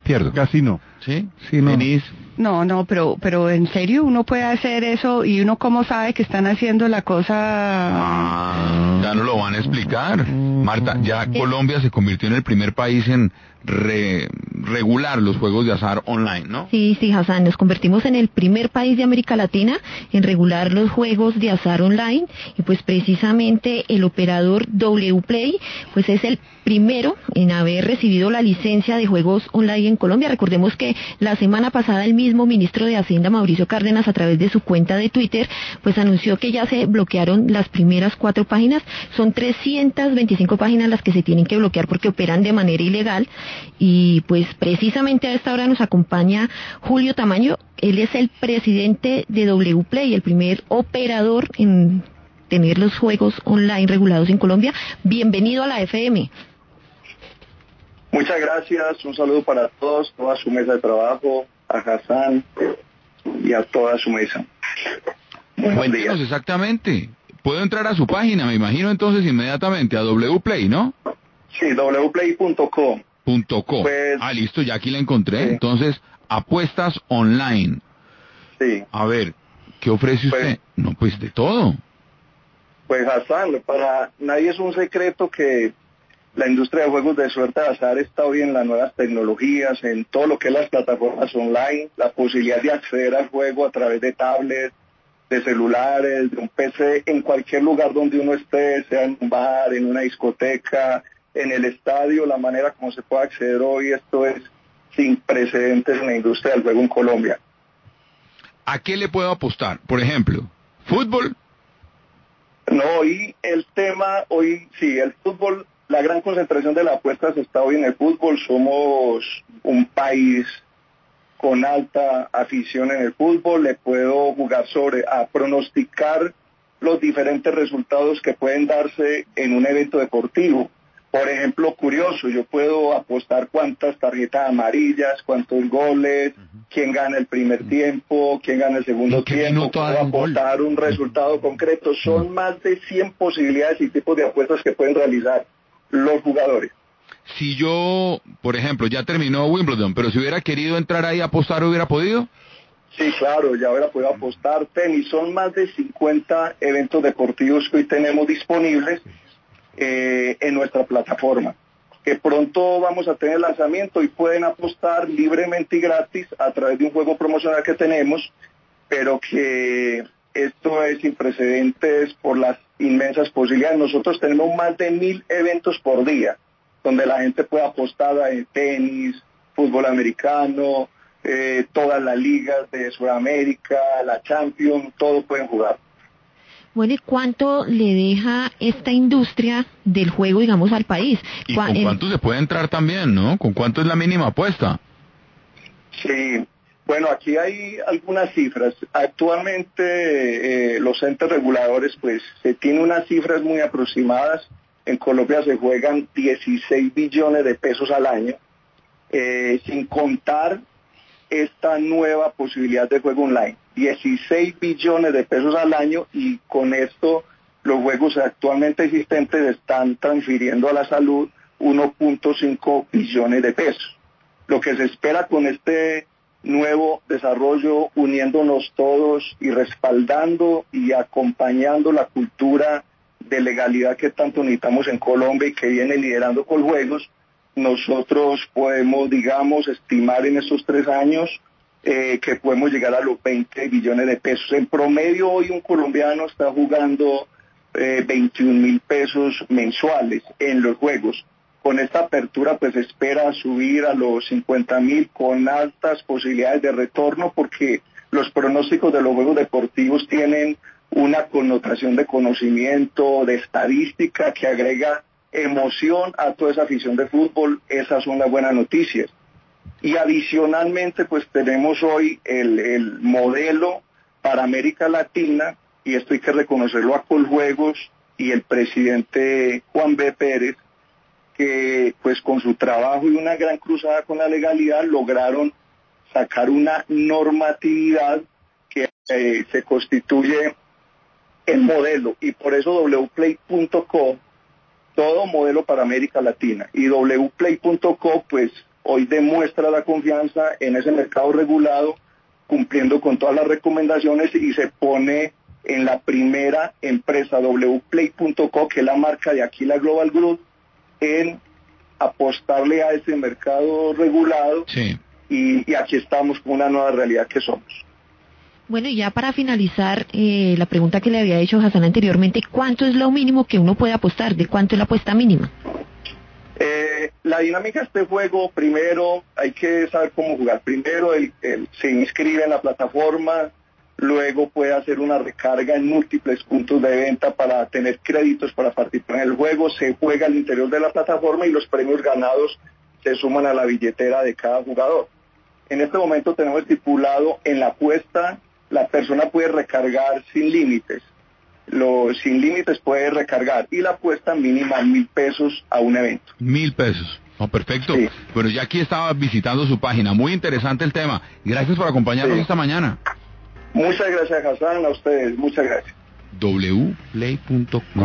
pierdo. Casi no. ¿Sí? Sí, no. Denise. No, pero en serio uno puede hacer eso y uno cómo sabe que están haciendo la cosa. Ya no lo van a explicar. Marta, ya Colombia se convirtió en el primer país en regular los juegos de azar online, ¿no? Sí, Hassan, nos convertimos en el primer país de América Latina en regular los juegos de azar online y pues precisamente el operador Wplay pues es el primero en haber recibido la licencia de juegos online en Colombia. Recordemos que la semana pasada el mismo ministro de Hacienda, Mauricio Cárdenas, a través de su cuenta de Twitter, pues anunció que ya se bloquearon las primeras 4 páginas. Son 325 páginas las que se tienen que bloquear porque operan de manera ilegal. Y pues precisamente a esta hora nos acompaña Julio Tamayo. Él es el presidente de Wplay, el primer operador en tener los juegos online regulados en Colombia. Bienvenido a la FM. Muchas gracias, un saludo para todos, toda su mesa de trabajo, a Hassan y a toda su mesa. Cuéntenos exactamente. Puedo entrar a su página, me imagino entonces inmediatamente a Wplay, ¿no? Sí, wplay.com. Pues, listo, ya aquí la encontré. Sí. Entonces, apuestas online. Sí. A ver, ¿qué ofrece usted? No, pues de todo. Pues Hassan, para nadie es un secreto que la industria de juegos de suerte de azar está hoy en las nuevas tecnologías, en todo lo que es las plataformas online, la posibilidad de acceder al juego a través de tablets, de celulares, de un PC, en cualquier lugar donde uno esté, sea en un bar, en una discoteca, en el estadio, la manera como se puede acceder hoy, esto es sin precedentes en la industria del juego en Colombia. ¿A qué le puedo apostar? Por ejemplo, ¿fútbol? No, hoy el fútbol, la gran concentración de las apuestas está hoy en el fútbol. Somos un país con alta afición en el fútbol. Le puedo jugar a pronosticar los diferentes resultados que pueden darse en un evento deportivo. Por ejemplo, curioso, yo puedo apostar cuántas tarjetas amarillas, cuántos goles, quién gana el primer tiempo, quién gana el segundo tiempo, puedo apostar un resultado concreto. Son más de 100 posibilidades y tipos de apuestas que pueden realizar los jugadores. Si yo, por ejemplo, ya terminó Wimbledon, pero si hubiera querido entrar ahí a apostar, ¿hubiera podido? Sí, claro, ya hubiera podido apostar. Tenis, son más de 50 eventos deportivos que hoy tenemos disponibles en nuestra plataforma, que pronto vamos a tener lanzamiento y pueden apostar libremente y gratis a través de un juego promocional que tenemos, pero que esto es sin precedentes por las inmensas posibilidades. Nosotros tenemos más de 1000 eventos por día, donde la gente puede apostar en tenis, fútbol americano, todas las ligas de Sudamérica, la Champions, todo pueden jugar. Bueno, ¿y cuánto le deja esta industria del juego, digamos, al país? ¿Y con cuánto se puede entrar también, no? ¿Con cuánto es la mínima apuesta? Sí, bueno, aquí hay algunas cifras. Actualmente los entes reguladores, pues, se tienen unas cifras muy aproximadas. En Colombia se juegan 16 billones de pesos al año, sin contar esta nueva posibilidad de juego online. 16 billones de pesos al año, y con esto los juegos actualmente existentes están transfiriendo a la salud 1.5 billones de pesos. Lo que se espera con este nuevo desarrollo, uniéndonos todos y respaldando y acompañando la cultura de legalidad que tanto necesitamos en Colombia y que viene liderando Coljuegos, nosotros podemos, digamos, estimar en estos 3 años que podemos llegar a los 20 billones de pesos. En promedio hoy un colombiano está jugando 21.000 pesos mensuales en los juegos. Con esta apertura pues espera subir a los 50.000 con altas posibilidades de retorno, porque los pronósticos de los juegos deportivos tienen una connotación de conocimiento, de estadística que agrega emoción a toda esa afición de fútbol. Esas son las buenas noticias. Y adicionalmente pues tenemos hoy el modelo para América Latina, y esto hay que reconocerlo a Coljuegos y el presidente Juan B. Pérez, que pues con su trabajo y una gran cruzada con la legalidad lograron sacar una normatividad que se constituye el modelo, y por eso wplay.co, todo modelo para América Latina, y wplay.co pues hoy demuestra la confianza en ese mercado regulado, cumpliendo con todas las recomendaciones y se pone en la primera empresa wplay.co, que es la marca de Aquila Global Group, en apostarle a ese mercado regulado. Sí. Y aquí estamos con una nueva realidad que somos. Bueno, y ya para finalizar, la pregunta que le había hecho Hassan anteriormente, ¿cuánto es lo mínimo que uno puede apostar? ¿De cuánto es la apuesta mínima? La dinámica de este juego, primero hay que saber cómo jugar. Primero se inscribe en la plataforma, luego puede hacer una recarga en múltiples puntos de venta para tener créditos para participar en el juego, se juega al interior de la plataforma y los premios ganados se suman a la billetera de cada jugador. En este momento tenemos estipulado en la apuesta, la persona puede recargar sin límites. Sin límites puede recargar y la apuesta mínima 1,000 pesos a un evento. 1,000 pesos. Oh, perfecto. Sí. Bueno, ya aquí estaba visitando su página. Muy interesante el tema. Gracias por acompañarnos esta mañana. Muchas gracias, Hassan, a ustedes. Muchas gracias. wplay.com